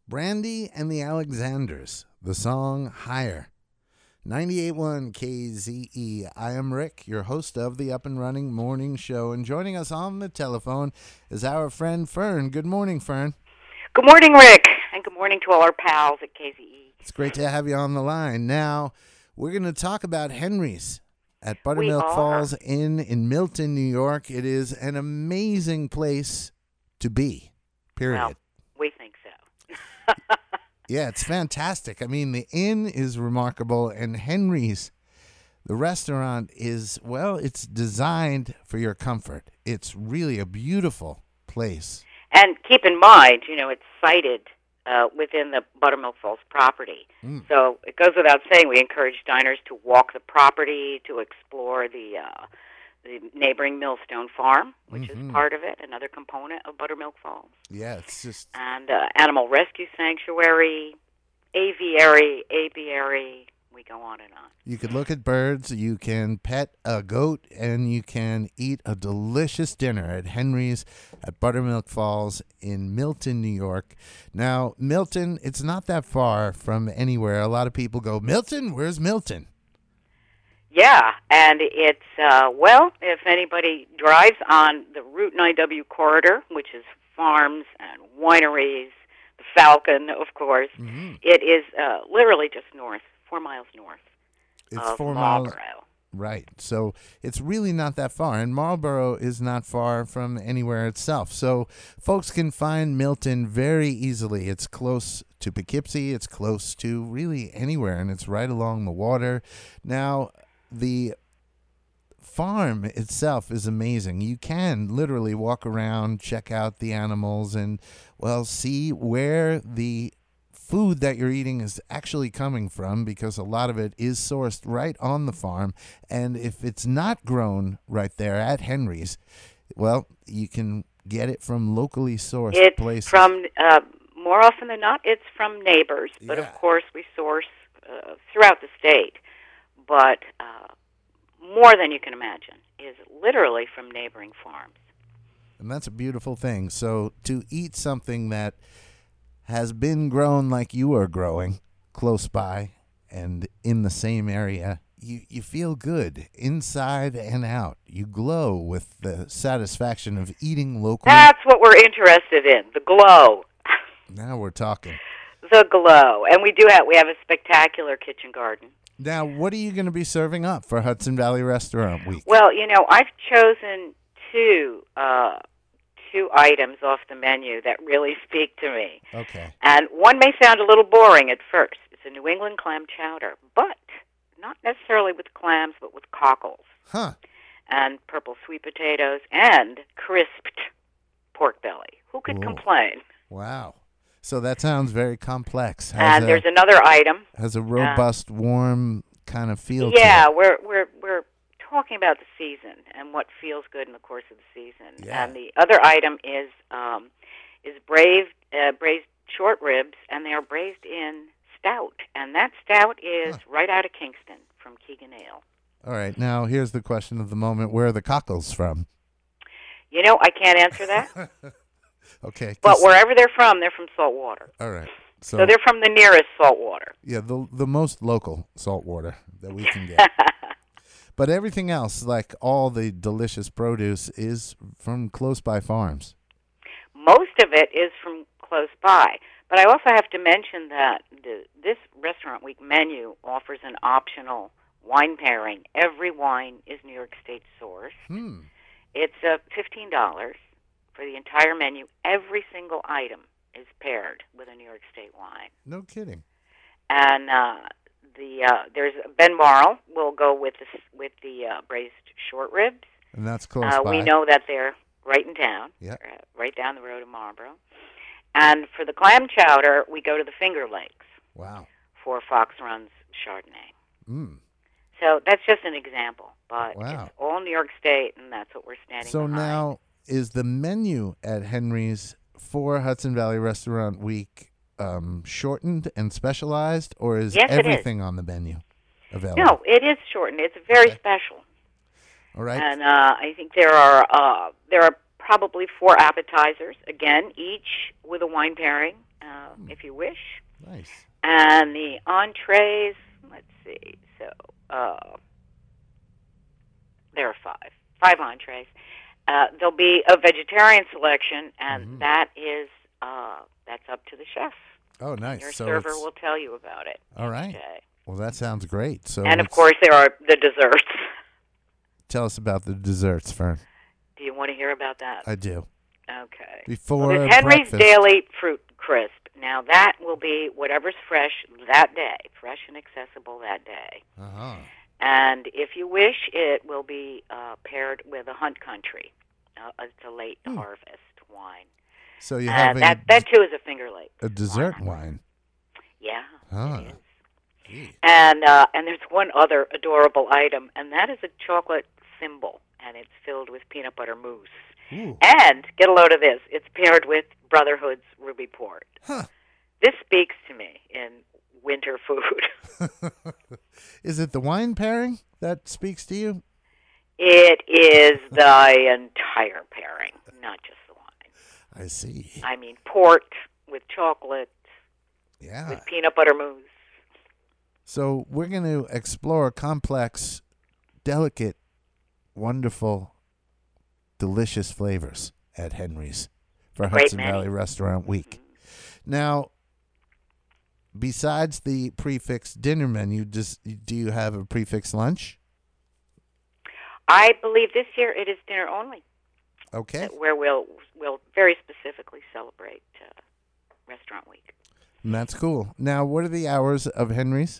Brandy and the Alexanders, the song Higher. 98.1 KZE. I am Rick, your host of the Up and Running Morning Show, and joining us on the telephone is our friend Fern. Good morning, Fern. Good morning, Rick, and good morning to all our pals at KZE. It's great to have you on the line. Now, we're going to talk about Henry's at Buttermilk Falls Inn in Milton, New York. It is an amazing place to be, period. Well, we think so. Yeah, it's fantastic. I mean, the inn is remarkable, and Henry's, the restaurant, is, well, it's designed for your comfort. It's really a beautiful place. And keep in mind, it's sited within the Buttermilk Falls property. So it goes without saying we encourage diners to walk the property, to explore the neighboring Millstone Farm, which is part of it, another component of Buttermilk Falls. Yeah, it's just... And Animal Rescue Sanctuary, aviary, we go on and on. You could look at birds, you can pet a goat, and you can eat a delicious dinner at Henry's at Buttermilk Falls in Milton, New York. Now, Milton, it's not that far from anywhere. A lot of people go, Milton? Where's Milton? Yeah, and it's, if anybody drives on the Route 9W corridor, which is farms and wineries, the Falcon, of course, it is literally just north, 4 miles north of Marlborough. Right, so it's really not that far, and Marlborough is not far from anywhere itself. So folks can find Milton very easily. It's close to Poughkeepsie, it's close to really anywhere, and it's right along the water. Now, the farm itself is amazing. You can literally walk around, check out the animals, and, well, see where the food that you're eating is actually coming from, because a lot of it is sourced right on the farm. And if it's not grown right there at Henry's, well, you can get it from locally sourced places. It's from, more often than not, it's from neighbors. But, of course, we source throughout the state. But more than you can imagine is literally from neighboring farms. And that's a beautiful thing. So to eat something that has been grown like you are growing close by and in the same area, you feel good inside and out. You glow with the satisfaction of eating locally. That's what we're interested in, the glow. Now we're talking. The glow. And we have a spectacular kitchen garden. Now, what are you going to be serving up for Hudson Valley Restaurant Week? Well, I've chosen two items off the menu that really speak to me. Okay. And one may sound a little boring at first. It's a New England clam chowder, but not necessarily with clams, but with cockles. Huh. And purple sweet potatoes and crisped pork belly. Who could complain? Wow. So that sounds very complex. And there's another item. Has a robust, warm kind of feel to it. Yeah, we're talking about the season and what feels good in the course of the season. Yeah. And the other item is braised short ribs, and they are braised in stout. And that stout is right out of Kingston from Keegan Ale. All right. Now, here's the question of the moment. Where are the cockles from? I can't answer that. Okay. But wherever they're from salt water. All right. So they're from the nearest salt water. Yeah, the most local salt water that we can get. But everything else, like all the delicious produce, is from close by farms. Most of it is from close by. But I also have to mention that this Restaurant Week menu offers an optional wine pairing. Every wine is New York State sourced. It's $15 for the entire menu. Every single item is paired with a New York State wine. No kidding. And there's Ben Marl will go with the braised short ribs. And that's close by. We know that they're right in town, right down the road in Marlborough. And for the clam chowder, we go to the Finger Lakes. Wow. For Fox Run's Chardonnay. So that's just an example, but it's all New York State, and that's what we're standing behind. So now, is the menu at Henry's for Hudson Valley Restaurant Week shortened and specialized, or is everything on the menu available? No, it is shortened. It's very special. All right. And I think there are probably 4 appetizers, again, each with a wine pairing, if you wish. Nice. And the entrees, let's see. So there are five entrees. There'll be a vegetarian selection, and that's up to the chef. Oh, nice. Your So server will tell you about it. All right. Day. Well, that sounds great. So, and of course, there are the desserts. Tell us about the desserts, Fern. Do you want to hear about that? I do. Okay. Before there's Henry's breakfast. Daily Fruit Crisp. Now, that will be whatever's fresh that day, fresh and accessible that day. Uh-huh. And if you wish, it will be paired with a Hunt Country. It's a late harvest wine. So you have that too is a Finger Lake. A dessert wine. Yeah, Huh. it is. Gee. And there's one other adorable item, and that is a chocolate thimble, and it's filled with peanut butter mousse. Ooh. And get a load of this: it's paired with Brotherhood's Ruby Port. Huh. This speaks to me in winter food. Is it the wine pairing that speaks to you? It is the entire pairing, not just the wine. I see. I mean, port with chocolate, Yeah. with peanut butter mousse. So we're going to explore complex, delicate, wonderful, delicious flavors at Henry's for Hudson Valley Restaurant Week. Now, besides the prefix dinner menu, do you have a prefix lunch? I believe this year it is dinner only. Okay. Where we'll very specifically celebrate Restaurant Week. And that's cool. Now, what are the hours of Henry's?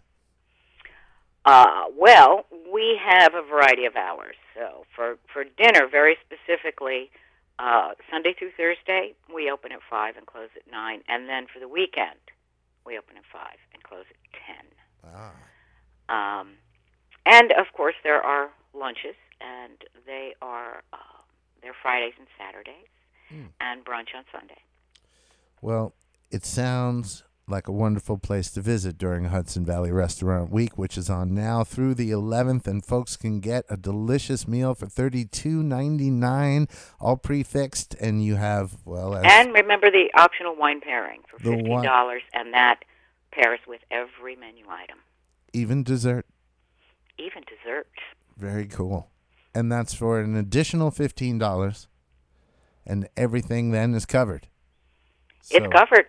Well, we have a variety of hours. So for dinner, very specifically, Sunday through Thursday, we open at 5 and close at 9. And then for the weekend, we open at 5 and close at 10. Ah. And, of course, there are lunches, and they're Fridays and Saturdays, and brunch on Sunday. Well, it sounds like a wonderful place to visit during Hudson Valley Restaurant Week, which is on now through the 11th, and folks can get a delicious meal for $32.99, all prefixed, and you have, and remember the optional wine pairing for $15, and that pairs with every menu item. Even dessert? Even dessert. Very cool. And that's for an additional $15, and everything then is covered. It's covered.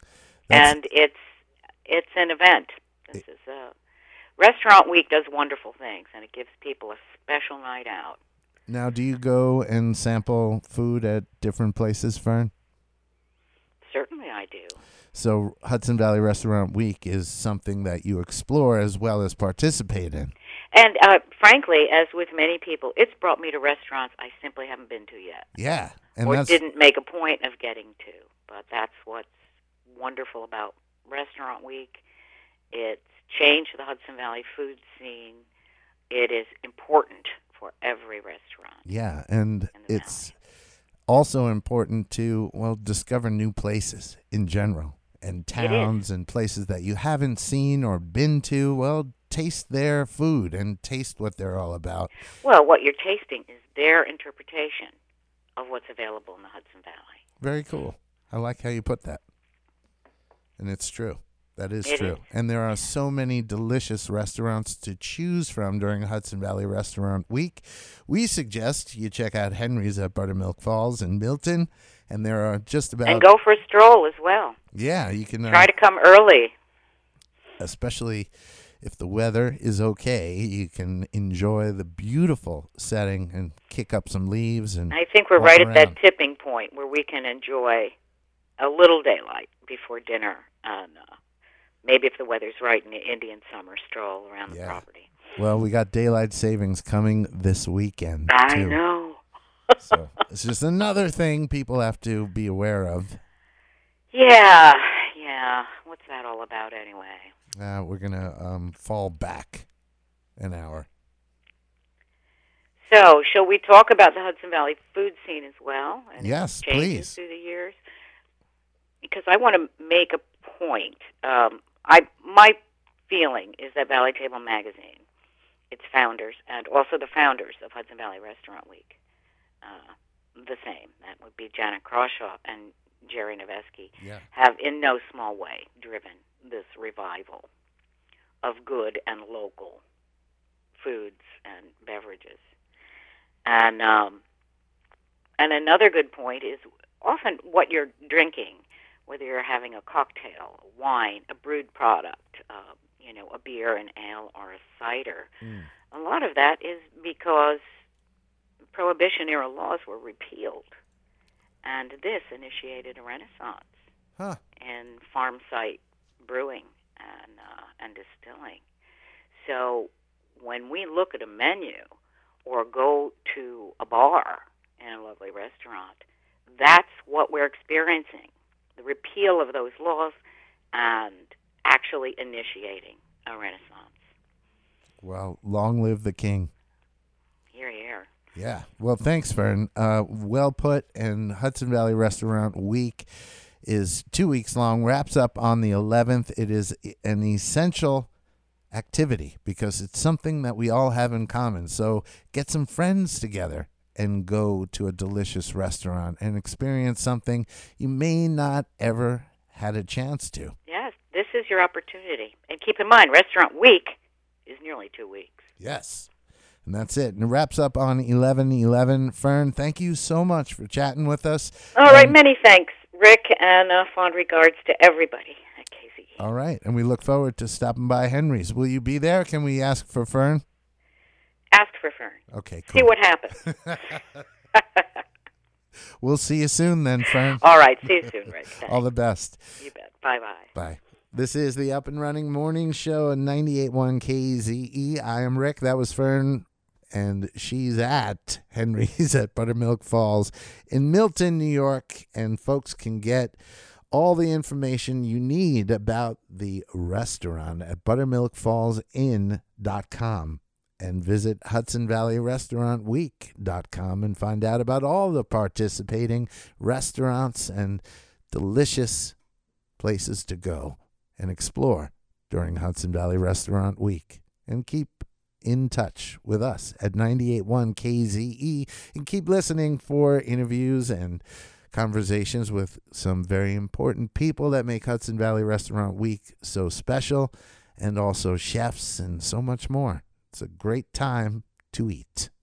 And it's an event. This is Restaurant Week does wonderful things, and it gives people a special night out. Now, do you go and sample food at different places, Fern? Certainly I do. So Hudson Valley Restaurant Week is something that you explore as well as participate in. And frankly, as with many people, it's brought me to restaurants I simply haven't been to yet. Yeah. And or didn't make a point of getting to. But that's what's wonderful about Restaurant Week. It's changed the Hudson Valley food scene. It is important for every restaurant. Yeah, and it's also important to, discover new places in general, and towns and places that you haven't seen or been to. Taste their food and taste what they're all about. Well, what you're tasting is their interpretation of what's available in the Hudson Valley. Very cool. I like how you put that. And it's true. That is true. Is. And there are so many delicious restaurants to choose from during Hudson Valley Restaurant Week. We suggest you check out Henry's at Buttermilk Falls in Milton. And there are just about... And go for a stroll as well. Yeah, you can... Try to come early. Especially if the weather is okay, you can enjoy the beautiful setting and kick up some leaves. And I think we're right at that tipping point where we can enjoy a little daylight before dinner. And maybe if the weather's right, an Indian summer stroll around the property. Well, we got daylight savings coming this weekend, too. I know. So it's just another thing people have to be aware of. Yeah. What's that all about anyway? We're going to fall back an hour. So, shall we talk about the Hudson Valley food scene as well? And yes, changes please. Through the years? Because I want to make a point. My feeling is that Valley Table Magazine, its founders, and also the founders of Hudson Valley Restaurant Week, the same. That would be Janet Crawshaw and Jerry Noveski, Yeah. have in no small way driven this revival of good and local foods and beverages. And another good point is often what you're drinking, whether you're having a cocktail, a wine, a brewed product, a beer, an ale, or a cider. A lot of that is because Prohibition-era laws were repealed, and this initiated a renaissance in farm site brewing and distilling. So when we look at a menu or go to a bar in a lovely restaurant, that's what we're experiencing, the repeal of those laws and actually initiating a renaissance. Well, long live the king. Hear, hear. Yeah. Well, thanks, Fern. Well put. And Hudson Valley Restaurant Week is 2 weeks long, wraps up on the 11th. It is an essential activity because it's something that we all have in common. So get some friends together and go to a delicious restaurant and experience something you may not ever had a chance to. Yes, this is your opportunity. And keep in mind, Restaurant Week is nearly 2 weeks. Yes. And that's it. And it wraps up on 11/11. Fern, thank you so much for chatting with us. All right, many thanks, Rick, and fond regards to everybody at KZE. All right, and we look forward to stopping by Henry's. Will you be there? Can we ask for Fern? Ask for Fern. Okay, cool. See what happens. We'll see you soon then, Fern. All right, see you soon, Rick. Thanks. All the best. You bet. Bye-bye. Bye. This is the Up and Running Morning Show on 98.1 KZE. I am Rick. That was Fern, and she's at Henry's at Buttermilk Falls in Milton, New York. And folks can get all the information you need about the restaurant at buttermilkfallsinn.com and visit HudsonValleyRestaurantWeek.com and find out about all the participating restaurants and delicious places to go and explore during Hudson Valley Restaurant Week. And keep in touch with us at 98.1 KZE and keep listening for interviews and conversations with some very important people that make Hudson Valley Restaurant Week so special, and also chefs and so much more. It's a great time to eat.